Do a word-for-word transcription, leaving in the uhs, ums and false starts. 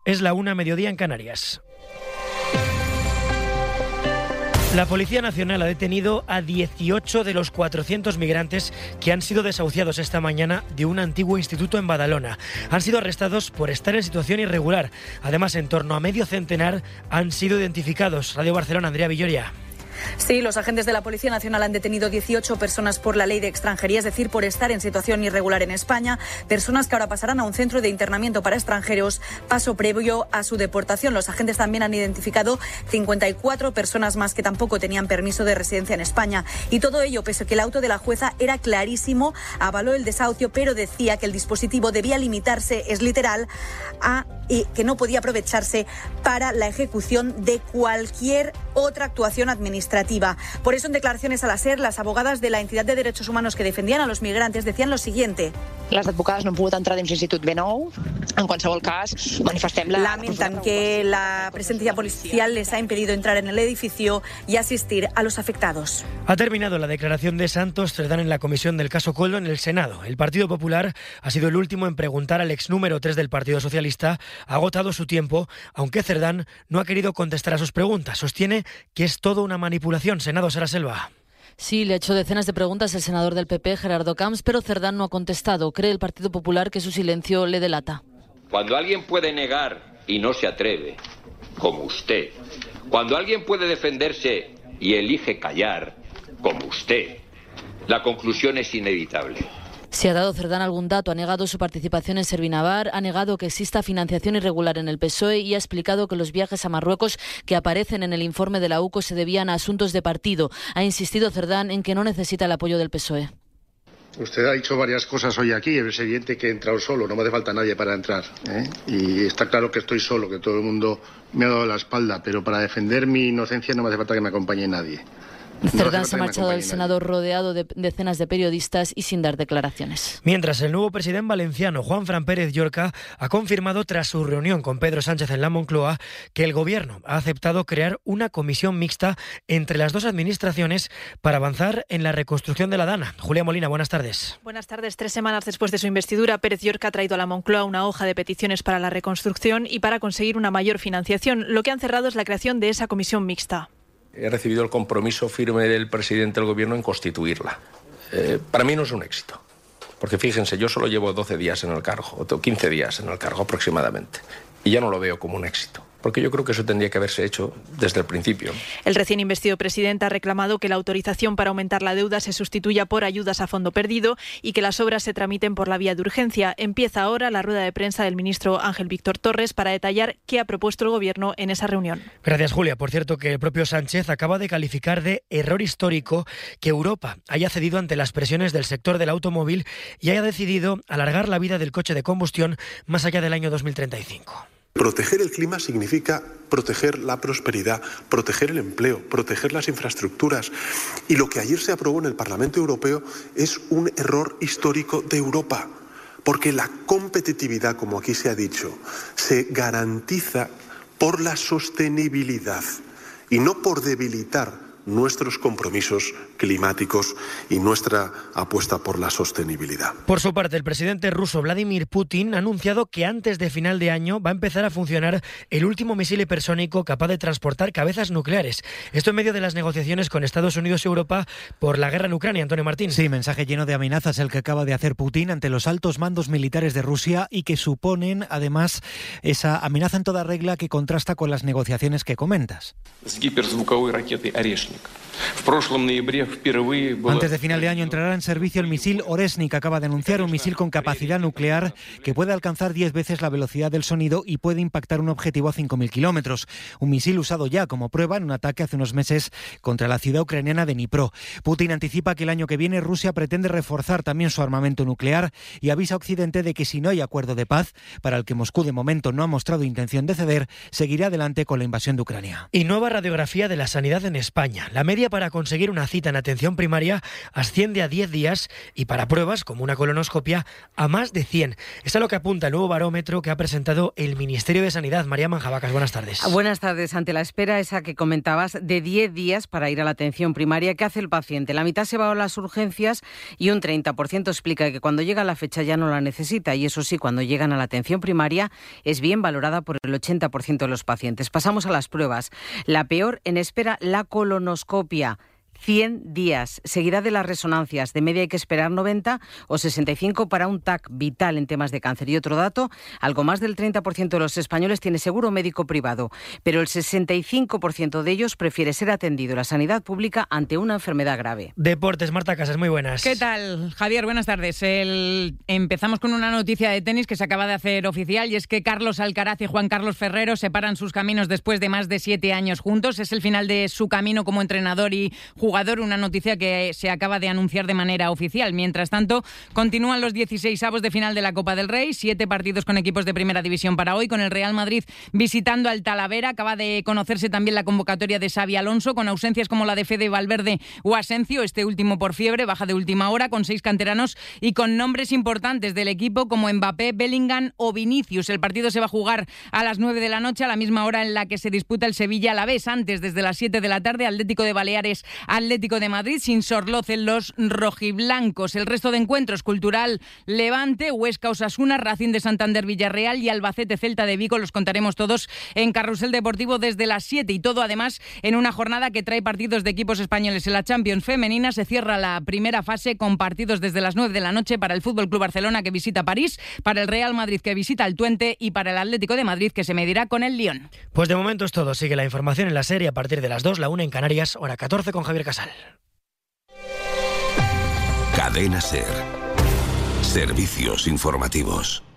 Es la una, mediodía en Canarias. La Policía Nacional ha detenido a dieciocho de los cuatrocientos migrantes que han sido desahuciados esta mañana de un antiguo instituto en Badalona. Han sido arrestados por estar en situación irregular. Además, en torno a medio centenar han sido identificados. Radio Barcelona, Andrea Villoria. Sí, los agentes de la Policía Nacional han detenido dieciocho personas por la ley de extranjería, es decir, por estar en situación irregular en España, personas que ahora pasarán a un centro de internamiento para extranjeros, paso previo a su deportación. Los agentes también han identificado cincuenta y cuatro personas más que tampoco tenían permiso de residencia en España. Y todo ello, pese a que el auto de la jueza era clarísimo, avaló el desahucio, pero decía que el dispositivo debía limitarse, es literal, a y que no podía aprovecharse para la ejecución de cualquier otra actuación administrativa. Por eso, en declaraciones a la SER, las abogadas de la entidad de derechos humanos que defendían a los migrantes decían lo siguiente. Les advocades no han pogut entrar dins l'Institut B nou. En qualsevol cas, manifestem la... Lamentan que la presencia policial les ha impedido entrar en el edificio y asistir a los afectados. Ha terminado la declaración de Santos Cerdán en la comisión del caso Koldo en el Senado. El Partido Popular ha sido el último en preguntar al ex número tres del Partido Socialista. Ha agotado su tiempo, aunque Cerdán no ha querido contestar a sus preguntas. Sostiene que es todo una manipulación. Senado, Sara Selva. Sí, le ha hecho decenas de preguntas el senador del P P, Gerardo Camps, pero Cerdán no ha contestado. Cree el Partido Popular que su silencio le delata. Cuando alguien puede negar y no se atreve, como usted, cuando alguien puede defenderse y elige callar, como usted, la conclusión es inevitable. Si ha dado Cerdán algún dato, ha negado su participación en Servinavar, ha negado que exista financiación irregular en el P S O E y ha explicado que los viajes a Marruecos que aparecen en el informe de la U C O se debían a asuntos de partido. Ha insistido Cerdán en que no necesita el apoyo del P S O E. Usted ha dicho varias cosas hoy aquí, es evidente que he entrado solo, no me hace falta nadie para entrar, ¿eh? Y está claro que estoy solo, que todo el mundo me ha dado la espalda, pero para defender mi inocencia no me hace falta que me acompañe nadie. Cerdán se ha marchado del Senado rodeado de decenas de periodistas y sin dar declaraciones. Mientras, el nuevo presidente valenciano, Juanfran Pérez Llorca, ha confirmado tras su reunión con Pedro Sánchez en la Moncloa que el Gobierno ha aceptado crear una comisión mixta entre las dos administraciones para avanzar en la reconstrucción de la Dana. Julia Molina, buenas tardes. Buenas tardes. Tres semanas después de su investidura, Pérez Llorca ha traído a la Moncloa una hoja de peticiones para la reconstrucción y para conseguir una mayor financiación. Lo que han cerrado es la creación de esa comisión mixta. He recibido el compromiso firme del presidente del Gobierno en constituirla. Eh, para mí no es un éxito, porque fíjense, yo solo llevo doce días en el cargo, o quince días en el cargo aproximadamente, y ya no lo veo como un éxito, porque yo creo que eso tendría que haberse hecho desde el principio. El recién investido presidente ha reclamado que la autorización para aumentar la deuda se sustituya por ayudas a fondo perdido y que las obras se tramiten por la vía de urgencia. Empieza ahora la rueda de prensa del ministro Ángel Víctor Torres para detallar qué ha propuesto el Gobierno en esa reunión. Gracias, Julia. Por cierto, que el propio Sánchez acaba de calificar de error histórico que Europa haya cedido ante las presiones del sector del automóvil y haya decidido alargar la vida del coche de combustión más allá del año dos mil treinta y cinco. Proteger el clima significa proteger la prosperidad, proteger el empleo, proteger las infraestructuras. Y lo que ayer se aprobó en el Parlamento Europeo es un error histórico de Europa, porque la competitividad, como aquí se ha dicho, se garantiza por la sostenibilidad y no por debilitar nuestros compromisos climáticos y nuestra apuesta por la sostenibilidad. Por su parte, el presidente ruso Vladimir Putin ha anunciado que antes de final de año va a empezar a funcionar el último misil hipersónico capaz de transportar cabezas nucleares. Esto en medio de las negociaciones con Estados Unidos y Europa por la guerra en Ucrania. Antonio Martín. Sí, mensaje lleno de amenazas el que acaba de hacer Putin ante los altos mandos militares de Rusia y que suponen, además, esa amenaza en toda regla que contrasta con las negociaciones que comentas. Antes de final de año entrará en servicio el misil Oresnik. Acaba de anunciar un misil con capacidad nuclear que puede alcanzar diez veces la velocidad del sonido y puede impactar un objetivo a cinco mil kilómetros. Un misil usado ya como prueba en un ataque hace unos meses contra la ciudad ucraniana de Dnipro. Putin anticipa que el año que viene Rusia pretende reforzar también su armamento nuclear y avisa a Occidente de que si no hay acuerdo de paz, para el que Moscú de momento no ha mostrado intención de ceder, seguirá adelante con la invasión de Ucrania. Y nueva radiografía de la sanidad en España. La media media para conseguir una cita en atención primaria asciende a diez días y para pruebas, como una colonoscopia, a más de cien. Es a lo que apunta el nuevo barómetro que ha presentado el Ministerio de Sanidad. María Manjabacas, buenas tardes. Buenas tardes. Ante la espera esa que comentabas de diez días para ir a la atención primaria, ¿qué hace el paciente? La mitad se va a las urgencias y un treinta por ciento explica que cuando llega la fecha ya no la necesita, y eso sí, cuando llegan a la atención primaria es bien valorada por el ochenta por ciento de los pacientes. Pasamos a las pruebas. La peor en espera, la colonoscopia. cien días, seguida de las resonancias. De media hay que esperar noventa o sesenta y cinco para un T A C vital en temas de cáncer. Y otro dato, algo más del treinta por ciento de los españoles tiene seguro médico privado, pero el sesenta y cinco por ciento de ellos prefiere ser atendido en la sanidad pública ante una enfermedad grave. Deportes, Marta Casas, muy buenas. ¿Qué tal, Javier? Buenas tardes. El... Empezamos con una noticia de tenis que se acaba de hacer oficial, y es que Carlos Alcaraz y Juan Carlos Ferrero separan sus caminos después de más de siete años juntos. Es el final de su camino como entrenador y jugador. Jugador, una noticia que se acaba de anunciar de manera oficial. Mientras tanto, continúan los dieciseisavos de final de la Copa del Rey, siete partidos con equipos de primera división para hoy, con el Real Madrid visitando al Talavera. Acaba de conocerse también la convocatoria de Xabi Alonso, con ausencias como la de Fede Valverde o Asencio, este último por fiebre, baja de última hora, con seis canteranos y con nombres importantes del equipo como Mbappé, Bellingham o Vinicius. El partido se va a jugar a las nueve de la noche, a la misma hora en la que se disputa el Sevilla-Alavés. Antes, desde las siete de la tarde, Atlético de Baleares Atlético de Madrid, sin Sorloz en los rojiblancos. El resto de encuentros: Cultural Levante, Huesca Osasuna, Racing de Santander Villarreal y Albacete Celta de Vigo. Los contaremos todos en Carrusel Deportivo desde las siete, y todo además en una jornada que trae partidos de equipos españoles. En la Champions femenina se cierra la primera fase con partidos desde las nueve de la noche para el F C Barcelona, que visita París, para el Real Madrid, que visita el Twente, y para el Atlético de Madrid, que se medirá con el Lyon. Pues de momento es todo. Sigue la información en la serie a partir de las dos, la una en Canarias, hora catorce, con Javier Casal. Cadena SER. Servicios informativos.